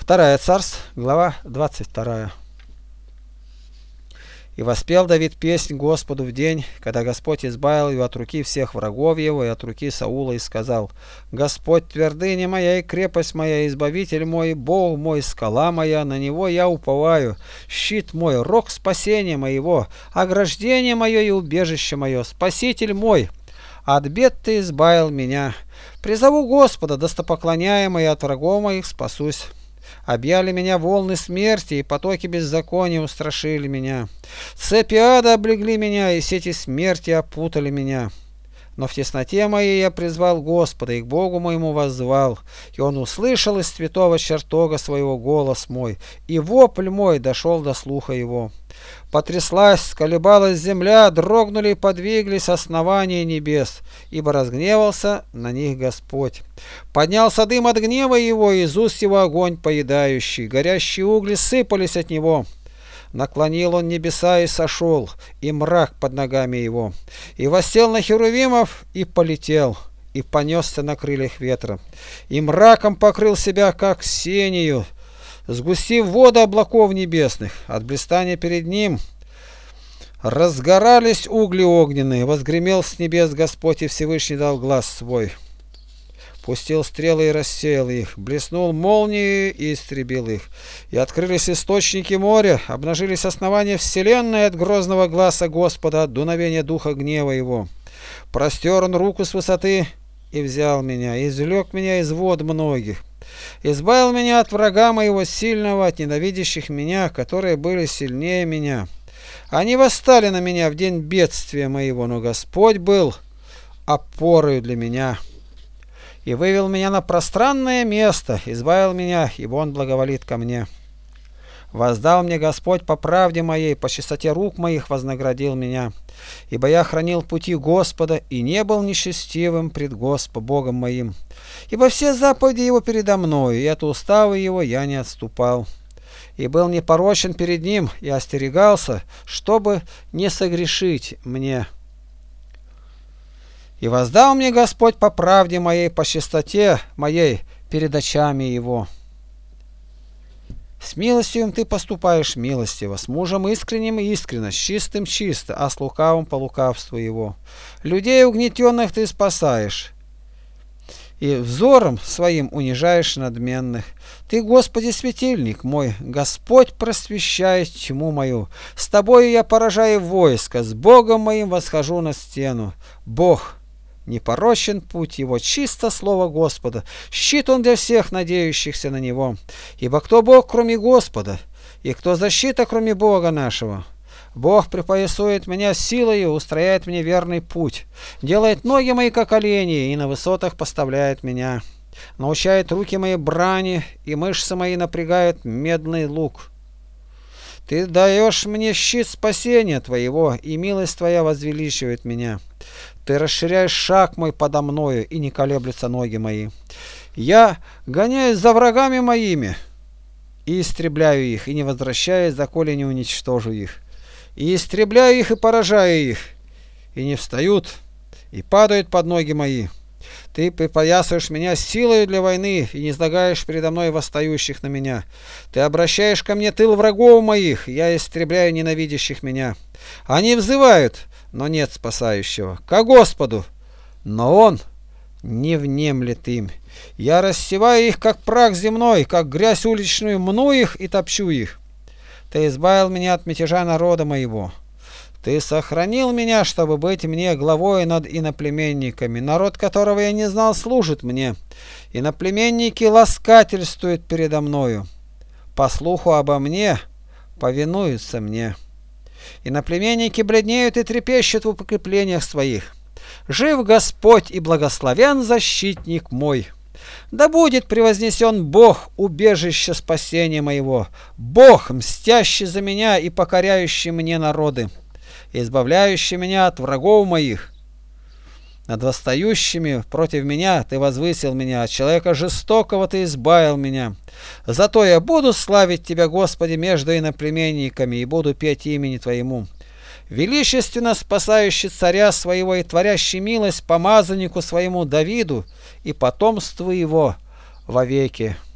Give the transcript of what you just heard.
Вторая Царств, глава 22. «И воспел Давид песнь Господу в день, когда Господь избавил его от руки всех врагов его и от руки Саула, и сказал: Господь твердыня моя и крепость моя, избавитель мой, Бог мой, скала моя, на него я уповаю, щит мой, рог спасения моего, ограждение мое и убежище мое, спаситель мой, от бед ты избавил меня. Призову Господа, достопоклоняемый, от врагов моих спасусь. Объяли меня волны смерти, и потоки беззакония устрашили меня. Цепи ада облегли меня, и сети смерти опутали меня. Но в тесноте моей я призвал Господа, и к Богу моему воззвал, и Он услышал из святого чертога своего голос мой, и вопль мой дошел до слуха его. Потряслась, колебалась земля, дрогнули и подвиглись основания небес, ибо разгневался на них Господь. Поднялся дым от гнева его, и из уст его огонь поедающий, горящие угли сыпались от него. Наклонил он небеса и сошел, и мрак под ногами его, и воссел на херувимов, и полетел, и понесся на крыльях ветра, и мраком покрыл себя, как сенью, сгустив воды облаков небесных. От блистания перед ним разгорались угли огненные, возгремел с небес Господь, и Всевышний дал глас свой. Пустил стрелы и рассеял их, блеснул молнией и истребил их. И открылись источники моря, обнажились основания вселенной от грозного гласа Господа, от дуновения духа гнева его. Простер он руку с высоты и взял меня, извлек меня из вод многих. Избавил меня от врага моего сильного, от ненавидящих меня, которые были сильнее меня. Они восстали на меня в день бедствия моего, но Господь был опорою для меня. И вывел меня на пространное место, избавил меня, ибо Он благоволит ко мне. Воздал мне Господь по правде моей, по чистоте рук моих вознаградил меня. Ибо я хранил пути Господа и не был нечестивым пред Богом моим. Ибо все заповеди Его передо мною, и от уставы Его я не отступал. И был непорочен перед Ним, и остерегался, чтобы не согрешить мне. И воздал мне Господь по правде моей, по чистоте моей перед очами Его. С милостивым ты поступаешь милостиво, с мужем искренним искренно, с чистым чисто, а с лукавым по лукавству его. Людей угнетенных ты спасаешь, и взором своим унижаешь надменных. Ты, Господи, светильник мой, Господь просвещает тьму мою. С тобою я поражаю войско, с Богом моим восхожу на стену. Бог непорочен путь его, чисто слово Господа, щит он для всех надеющихся на него. Ибо кто Бог, кроме Господа, и кто защита, кроме Бога нашего? Бог припоясует меня силою, устрояет мне верный путь, делает ноги мои, как олени, и на высотах поставляет меня. Научает руки мои брани, и мышцы мои напрягают медный лук. Ты даешь мне щит спасения твоего, и милость твоя возвеличивает меня. Ты расширяешь шаг мой подо мною, и не колеблются ноги мои. Я гоняюсь за врагами моими, и истребляю их, и не возвращаюсь, доколе не уничтожу их. И истребляю их, и поражаю их, и не встают, и падают под ноги мои. Ты припоясываешь меня силою для войны, и не излагаешь передо мной восстающих на меня. Ты обращаешь ко мне тыл врагов моих, я истребляю ненавидящих меня. Они взывают, но нет спасающего, ко Господу, но Он не внемлет им. Я рассеваю их, как прах земной, как грязь уличную, мну их и топчу их. Ты избавил меня от мятежа народа моего. Ты сохранил меня, чтобы быть мне главой над иноплеменниками. Народ, которого я не знал, служит мне. Иноплеменники ласкательствуют передо мною. По слуху обо мне повинуются мне. Иноплеменники бледнеют и трепещут в укреплениях своих. Жив Господь и благословен защитник мой. Да будет превознесен Бог, убежище спасения моего, Бог, мстящий за меня и покоряющий мне народы, избавляющий меня от врагов моих. Над восстающими против меня ты возвысил меня, от человека жестокого ты избавил меня. Зато я буду славить тебя, Господи, между иноплеменниками, и буду петь имени Твоему. Величественно спасающий царя своего и творящий милость помазаннику своему Давиду и потомству его вовеки.